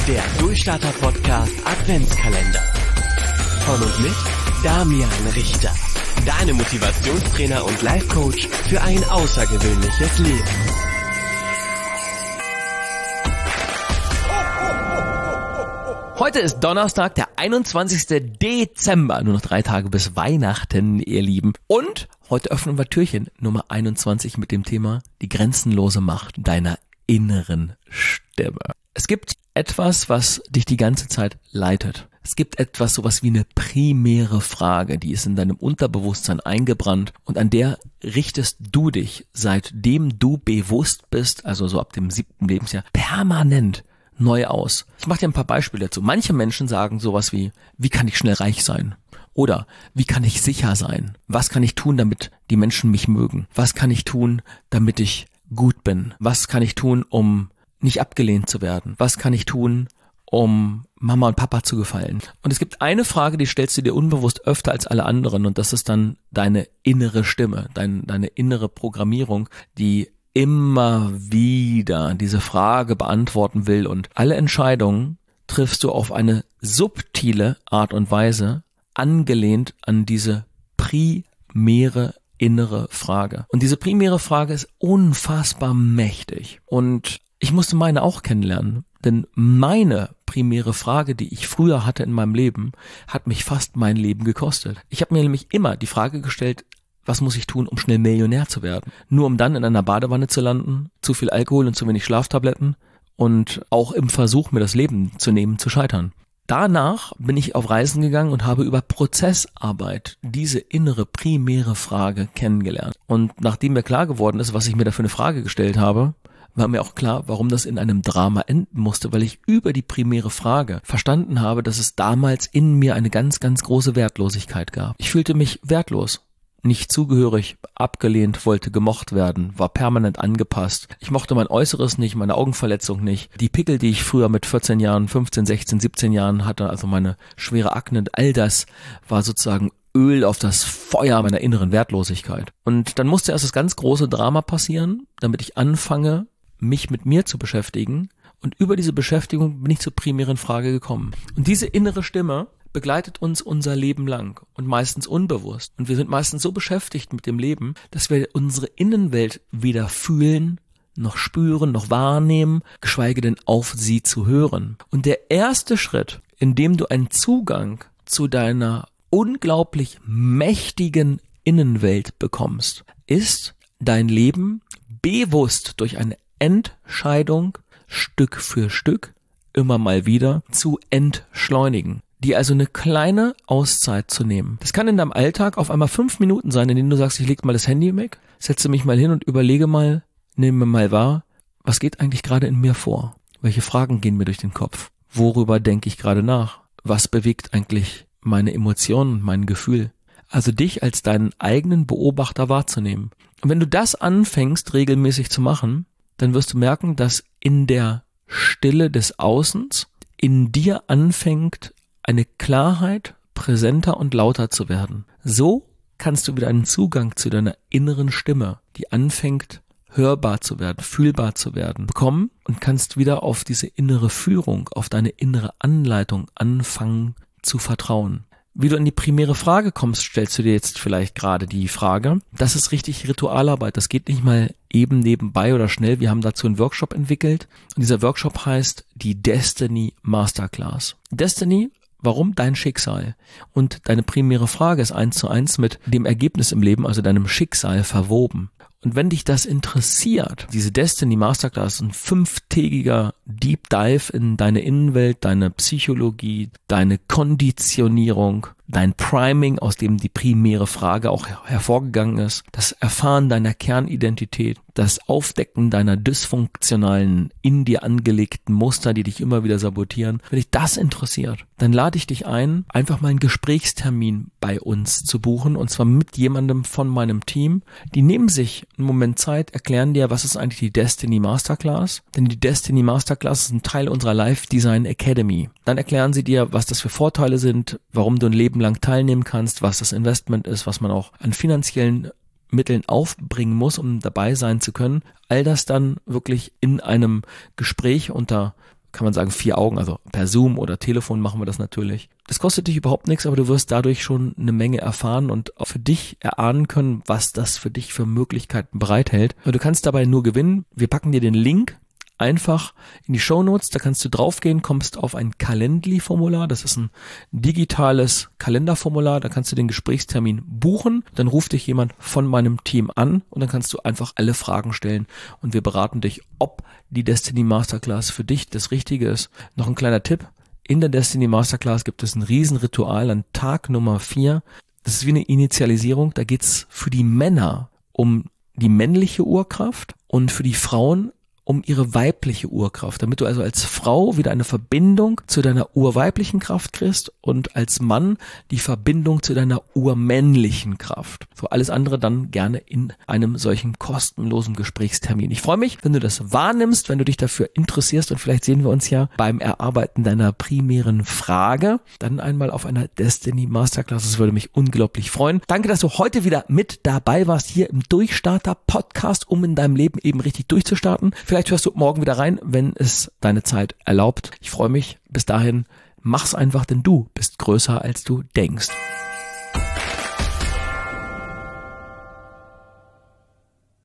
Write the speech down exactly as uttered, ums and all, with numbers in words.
Der Durchstarter-Podcast Adventskalender. Von und mit Damian Richter. Deine Motivationstrainer und Life-Coach für ein außergewöhnliches Leben. Heute ist Donnerstag, der einundzwanzigster Dezember. Nur noch drei Tage bis Weihnachten, ihr Lieben. Und heute öffnen wir Türchen Nummer einundzwanzig mit dem Thema die grenzenlose Macht deiner inneren Stimme. Es gibt etwas, was dich die ganze Zeit leitet. Es gibt etwas, sowas wie eine primäre Frage, die ist in deinem Unterbewusstsein eingebrannt und an der richtest du dich, seitdem du bewusst bist, also so ab dem siebten Lebensjahr, permanent neu aus. Ich mache dir ein paar Beispiele dazu. Manche Menschen sagen sowas wie, wie kann ich schnell reich sein? Oder wie kann ich sicher sein? Was kann ich tun, damit die Menschen mich mögen? Was kann ich tun, damit ich gut bin? Was kann ich tun, um nicht abgelehnt zu werden? Was kann ich tun, um Mama und Papa zu gefallen? Und es gibt eine Frage, die stellst du dir unbewusst öfter als alle anderen und das ist dann deine innere Stimme, dein, deine innere Programmierung, die immer wieder diese Frage beantworten will und alle Entscheidungen triffst du auf eine subtile Art und Weise, angelehnt an diese primäre innere Frage. Und diese primäre Frage ist unfassbar mächtig und ich musste meine auch kennenlernen, denn meine primäre Frage, die ich früher hatte in meinem Leben, hat mich fast mein Leben gekostet. Ich habe mir nämlich immer die Frage gestellt, was muss ich tun, um schnell Millionär zu werden? Nur um dann in einer Badewanne zu landen, zu viel Alkohol und zu wenig Schlaftabletten und auch im Versuch, mir das Leben zu nehmen, zu scheitern. Danach bin ich auf Reisen gegangen und habe über Prozessarbeit diese innere primäre Frage kennengelernt. Und nachdem mir klar geworden ist, was ich mir da für eine Frage gestellt habe, war mir auch klar, warum das in einem Drama enden musste, weil ich über die primäre Frage verstanden habe, dass es damals in mir eine ganz, ganz große Wertlosigkeit gab. Ich fühlte mich wertlos. Nicht zugehörig, abgelehnt, wollte gemocht werden, war permanent angepasst. Ich mochte mein Äußeres nicht, meine Augenverletzung nicht. Die Pickel, die ich früher mit vierzehn Jahren, fünfzehn, sechzehn, siebzehn Jahren hatte, also meine schwere Akne, all das war sozusagen Öl auf das Feuer meiner inneren Wertlosigkeit. Und dann musste erst das ganz große Drama passieren, damit ich anfange, mich mit mir zu beschäftigen. Und über diese Beschäftigung bin ich zur primären Frage gekommen. Und diese innere Stimme begleitet uns unser Leben lang und meistens unbewusst. Und wir sind meistens so beschäftigt mit dem Leben, dass wir unsere Innenwelt weder fühlen, noch spüren, noch wahrnehmen, geschweige denn auf sie zu hören. Und der erste Schritt, in dem du einen Zugang zu deiner unglaublich mächtigen Innenwelt bekommst, ist dein Leben bewusst durch eine Entscheidung Stück für Stück immer mal wieder zu entschleunigen. Die also eine kleine Auszeit zu nehmen. Das kann in deinem Alltag auf einmal fünf Minuten sein, in denen du sagst, ich leg mal das Handy weg, setze mich mal hin und überlege mal, nehme mal wahr, was geht eigentlich gerade in mir vor? Welche Fragen gehen mir durch den Kopf? Worüber denke ich gerade nach? Was bewegt eigentlich meine Emotionen und mein Gefühl? Also dich als deinen eigenen Beobachter wahrzunehmen. Und wenn du das anfängst, regelmäßig zu machen, dann wirst du merken, dass in der Stille des Außens in dir anfängt, eine Klarheit, präsenter und lauter zu werden. So kannst du wieder einen Zugang zu deiner inneren Stimme, die anfängt, hörbar zu werden, fühlbar zu werden, bekommen und kannst wieder auf diese innere Führung, auf deine innere Anleitung anfangen zu vertrauen. Wie du in die primäre Frage kommst, stellst du dir jetzt vielleicht gerade die Frage. Das ist richtig Ritualarbeit. Das geht nicht mal eben nebenbei oder schnell. Wir haben dazu einen Workshop entwickelt und dieser Workshop heißt die Destiny Masterclass. Destiny, warum dein Schicksal? Und deine primäre Frage ist eins zu eins mit dem Ergebnis im Leben, also deinem Schicksal, verwoben. Und wenn dich das interessiert, diese Destiny Masterclass, ein fünftägiger Deep Dive in deine Innenwelt, deine Psychologie, deine Konditionierung, dein Priming, aus dem die primäre Frage auch hervorgegangen ist, das Erfahren deiner Kernidentität, das Aufdecken deiner dysfunktionalen, in dir angelegten Muster, die dich immer wieder sabotieren. Wenn dich das interessiert, dann lade ich dich ein, einfach mal einen Gesprächstermin bei uns zu buchen und zwar mit jemandem von meinem Team. Die nehmen sich einen Moment Zeit, erklären dir, was ist eigentlich die Destiny Masterclass, denn die Destiny Masterclass ist ein Teil unserer Life Design Academy. Dann erklären sie dir, was das für Vorteile sind, warum du ein Leben lang teilnehmen kannst, was das Investment ist, was man auch an finanziellen Mitteln aufbringen muss, um dabei sein zu können. All das dann wirklich in einem Gespräch unter kann man sagen, vier Augen, also per Zoom oder Telefon machen wir das natürlich. Das kostet dich überhaupt nichts, aber du wirst dadurch schon eine Menge erfahren und auch für dich erahnen können, was das für dich für Möglichkeiten bereithält. Du kannst dabei nur gewinnen. Wir packen dir den Link einfach in die Shownotes, da kannst du draufgehen, kommst auf ein Calendly-Formular, das ist ein digitales Kalenderformular, da kannst du den Gesprächstermin buchen, dann ruft dich jemand von meinem Team an und dann kannst du einfach alle Fragen stellen und wir beraten dich, ob die Destiny Masterclass für dich das Richtige ist. Noch ein kleiner Tipp, in der Destiny Masterclass gibt es ein Riesenritual an Tag Nummer vier, das ist wie eine Initialisierung, da geht's für die Männer um die männliche Urkraft und für die Frauen um ihre weibliche Urkraft, damit du also als Frau wieder eine Verbindung zu deiner urweiblichen Kraft kriegst und als Mann die Verbindung zu deiner urmännlichen Kraft. So alles andere dann gerne in einem solchen kostenlosen Gesprächstermin. Ich freue mich, wenn du das wahrnimmst, wenn du dich dafür interessierst und vielleicht sehen wir uns ja beim Erarbeiten deiner primären Frage dann einmal auf einer Destiny Masterclass. Das würde mich unglaublich freuen. Danke, dass du heute wieder mit dabei warst hier im Durchstarter Podcast, um in deinem Leben eben richtig durchzustarten. Vielleicht Vielleicht hörst du morgen wieder rein, wenn es deine Zeit erlaubt. Ich freue mich. Bis dahin, mach's einfach, denn du bist größer, als du denkst.